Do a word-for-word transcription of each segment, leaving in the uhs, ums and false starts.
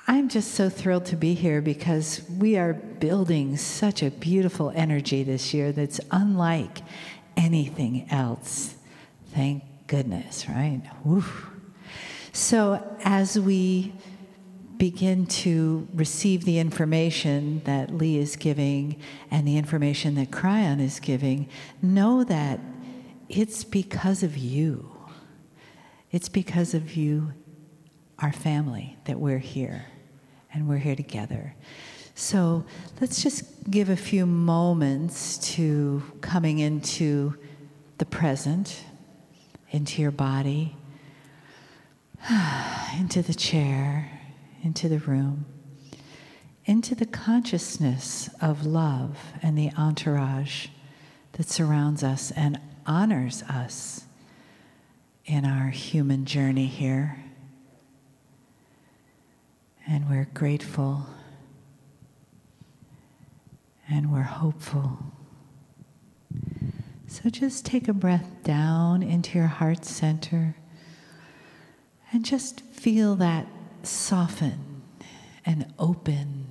I'm just so thrilled to be here because we are building such a beautiful energy this year that's unlike anything else. Thank goodness, right? Woo. So as we begin to receive the information that Lee is giving and the information that Kryon is giving, know that it's because of you. It's because of you, our family, that we're here. And we're here together. So let's just give a few moments to coming into the present, into your body, into the chair, into the room, into the consciousness of love and the entourage that surrounds us and honors us in our human journey here. And we're grateful, and we're hopeful. So just take a breath down into your heart center, and just feel that soften and open.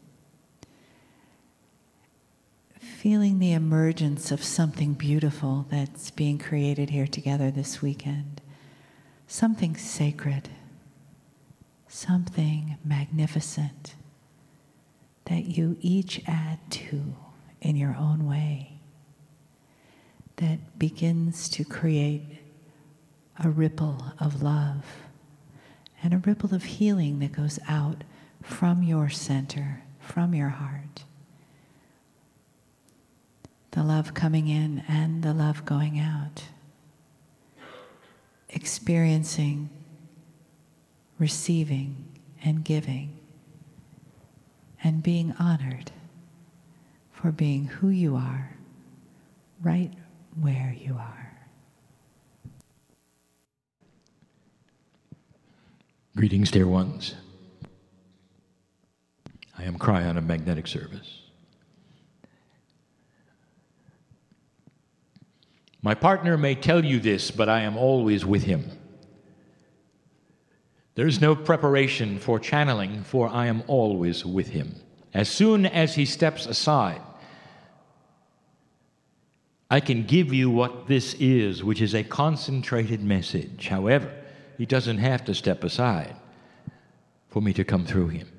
Feeling the emergence of something beautiful that's being created here together this weekend. Something sacred. Something magnificent that you each add to in your own way, that begins to create a ripple of love and a ripple of healing that goes out from your center, from your heart. The love coming in and the love going out. Experiencing, receiving and giving, and being honored for being who you are, right where you are. Greetings, dear ones. I am Kryon of Magnetic Service. My partner may tell you this, but I am always with him. There's no preparation for channeling, for I am always with him. As soon as he steps aside, I can give you what this is, which is a concentrated message. However, he doesn't have to step aside for me to come through him.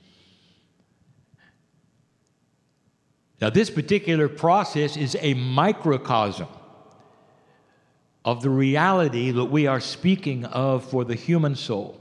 Now, this particular process is a microcosm of the reality that we are speaking of for the human soul.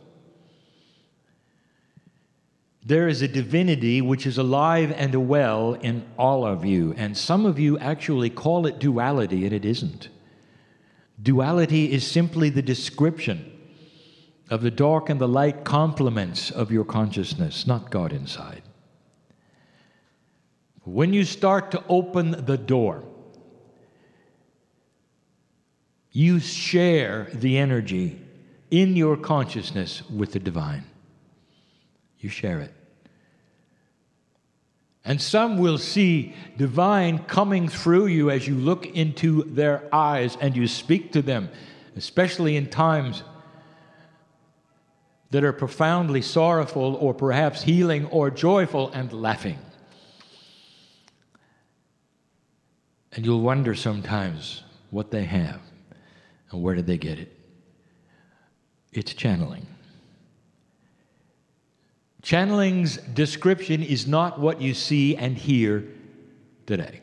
There is a divinity which is alive and well in all of you, and some of you actually call it duality, and it isn't. Duality is simply the description of the dark and the light complements of your consciousness, not God inside. When you start to open the door, you share the energy in your consciousness with the divine. You share it. And some will see divine coming through you as you look into their eyes and you speak to them, especially in times that are profoundly sorrowful or perhaps healing or joyful and laughing. And you'll wonder sometimes what they have and where did they get it. It's channeling. Channeling's description is not what you see and hear today.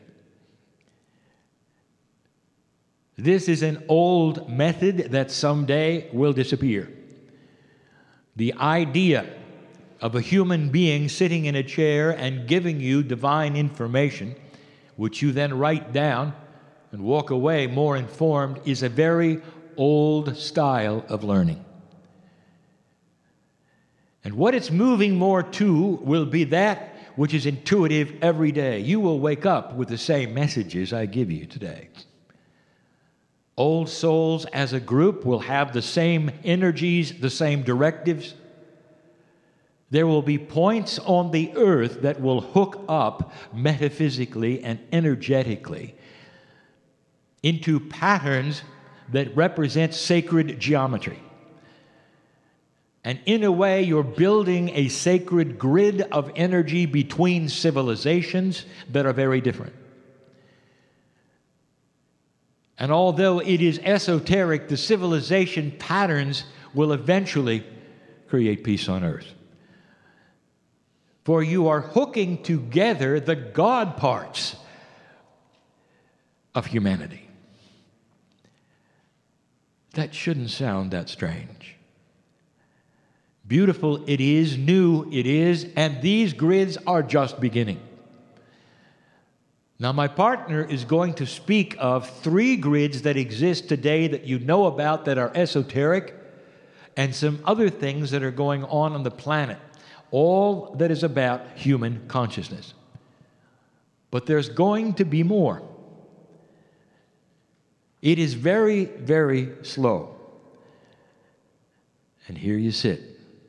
This is an old method that someday will disappear. The idea of a human being sitting in a chair and giving you divine information, which you then write down and walk away more informed, is a very old style of learning. And what it's moving more to will be that which is intuitive every day. You will wake up with the same messages I give you today. Old souls as a group will have the same energies, the same directives. There will be points on the earth that will hook up metaphysically and energetically into patterns that represent sacred geometry. And in a way, you're building a sacred grid of energy between civilizations that are very different. And although it is esoteric, the civilization patterns will eventually create peace on earth. For you are hooking together the God parts of humanity. That shouldn't sound that strange. Beautiful it is, new it is, and these grids are just beginning. Now, my partner is going to speak of three grids that exist today that you know about that are esoteric, and some other things that are going on on the planet, all that is about human consciousness. But there's going to be more. It is very, very slow. And here you sit.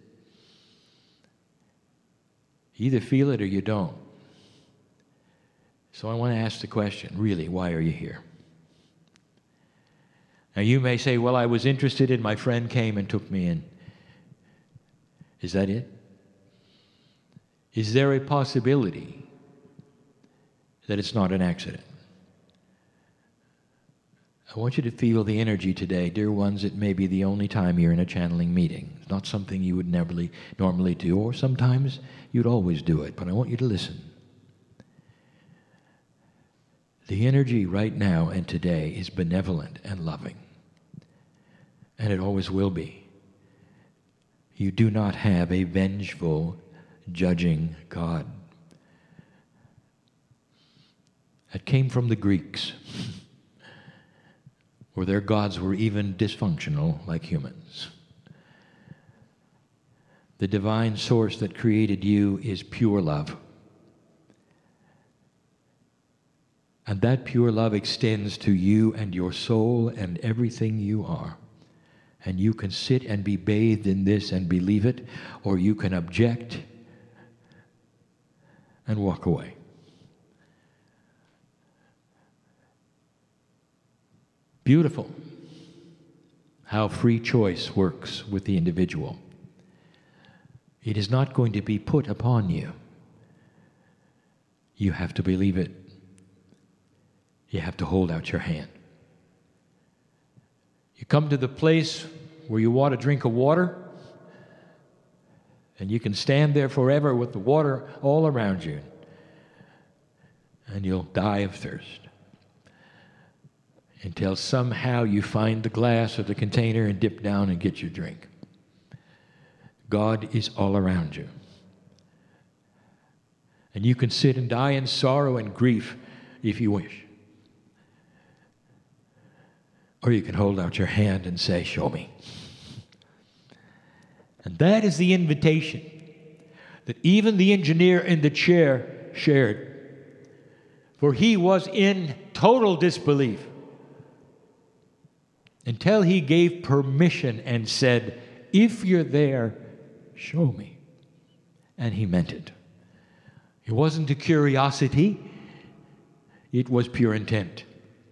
You either feel it or you don't. So I want to ask the question, really, why are you here? Now you may say, well, I was interested and my friend came and took me in. Is that it? Is there a possibility that it's not an accident? I want you to feel the energy today. Dear ones, it may be the only time you're in a channeling meeting. It's not something you would never normally do, or sometimes you'd always do it, but I want you to listen. The energy right now and today is benevolent and loving, and it always will be. You do not have a vengeful, judging God. That came from the Greeks, where their gods were even dysfunctional like humans. The divine source that created you is pure love. And that pure love extends to you and your soul and everything you are. And you can sit and be bathed in this and believe it, or you can object and walk away. Beautiful how free choice works with the individual. It is not going to be put upon you. You have to believe it. You have to hold out your hand. You come to the place where you want a drink of water, and you can stand there forever with the water all around you, and you'll die of thirst until somehow you find the glass or the container and dip down and get your drink. God is all around you. And you can sit and die in sorrow and grief if you wish. Or you can hold out your hand and say, show me. And that is the invitation that even the engineer in the chair shared. For he was in total disbelief until he gave permission and said, if you're there, show me. And he meant it. It wasn't a curiosity. It was pure intent.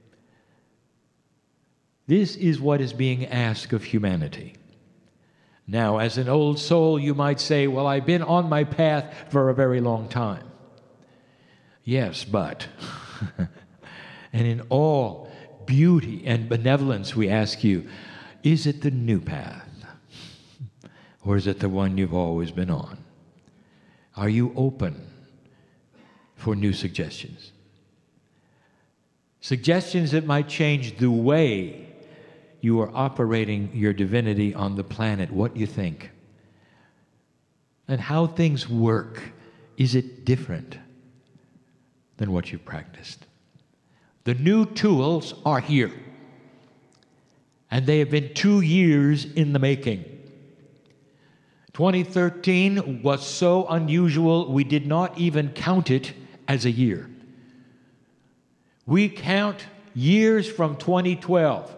This is what is being asked of humanity. Now, as an old soul, you might say, well, I've been on my path for a very long time. Yes, but, and in all beauty and benevolence, we ask you, is it the new path? Or is it the one you've always been on? Are you open for new suggestions? Suggestions that might change the way you are operating your divinity on the planet, what you think, and how things work. Is it different than what you've practiced? The new tools are here, and they have been two years in the making. twenty thirteen was so unusual, we did not even count it as a year. We count years from twenty twelve.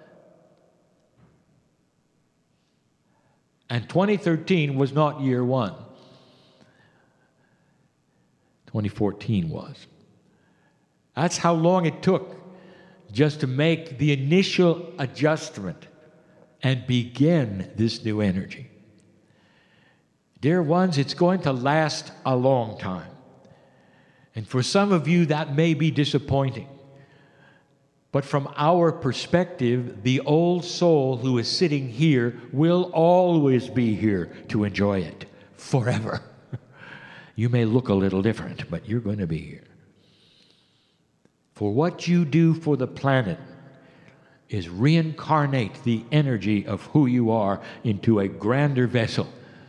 And twenty thirteen was not year one. twenty fourteen was. That's how long it took just to make the initial adjustment and begin this new energy. Dear ones, it's going to last a long time. And for some of you, that may be disappointing. But from our perspective, the old soul who is sitting here will always be here to enjoy it forever. You may look a little different, but you're going to be here. For what you do for the planet is reincarnate the energy of who you are into a grander vessel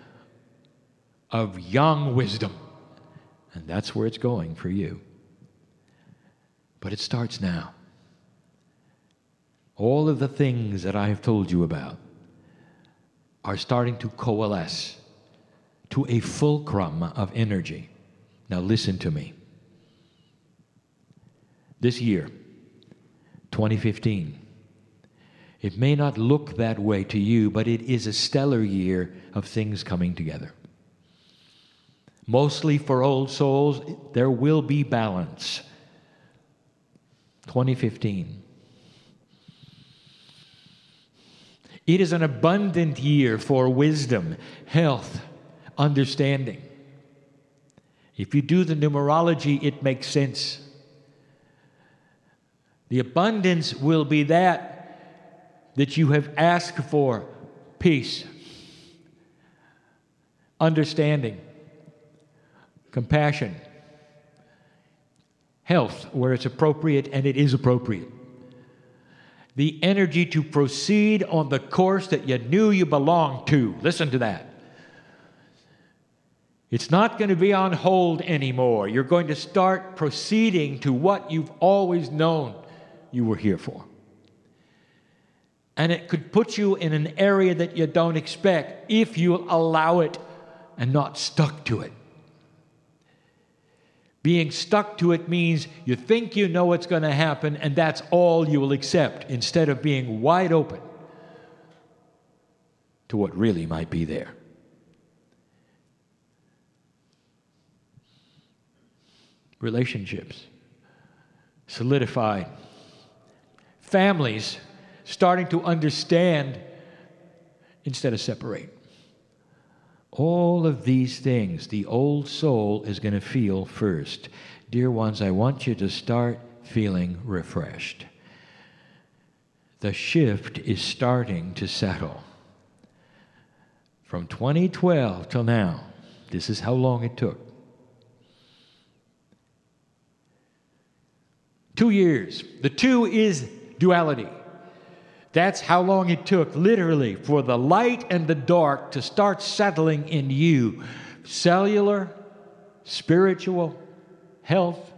of young wisdom. And that's where it's going for you. But it starts now. All of the things that I have told you about are starting to coalesce to a fulcrum of energy. Now listen to me. This year, twenty fifteen, it may not look that way to you, but it is a stellar year of things coming together. Mostly for old souls, there will be balance. twenty fifteen. It is an abundant year for wisdom, health, understanding. If you do the numerology, it makes sense. The abundance will be that that you have asked for: peace, understanding, compassion, health where it's appropriate, and it is appropriate. The energy to proceed on the course that you knew you belonged to. Listen to that. It's not going to be on hold anymore. You're going to start proceeding to what you've always known you were here for. And it could put you in an area that you don't expect if you allow it and not stuck to it. Being stuck to it means you think you know what's going to happen, and that's all you will accept, instead of being wide open to what really might be there. Relationships solidified. Families starting to understand instead of separate. All of these things, the old soul is going to feel first. Dear ones, I want you to start feeling refreshed. The shift is starting to settle. From twenty twelve till now, this is how long it took. Two years. The two is duality. That's how long it took, literally, for the light and the dark to start settling in you. Cellular, spiritual, health,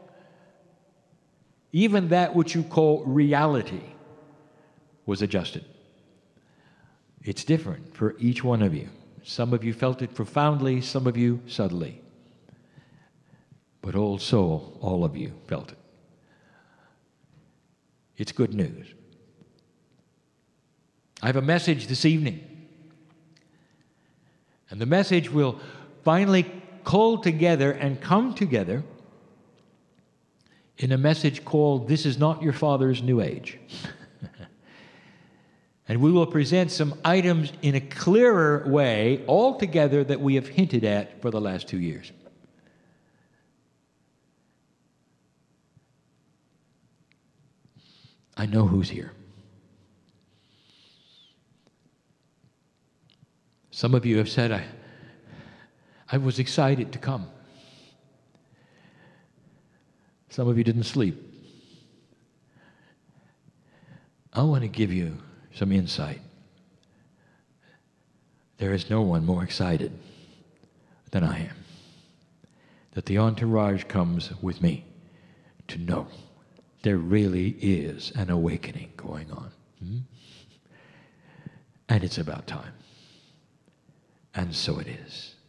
even that which you call reality was adjusted. It's different for each one of you. Some of you felt it profoundly, some of you subtly. But old soul, all of you felt it. It's good news. I have a message this evening. And the message will finally cull together and come together in a message called "This is Not Your Father's New Age." And we will present some items in a clearer way altogether that we have hinted at for the last two years. I know who's here. Some of you have said, I, I was excited to come. Some of you didn't sleep. I want to give you some insight. There is no one more excited than I am that the entourage comes with me to know there really is an awakening going on. Hmm? And it's about time. And so it is.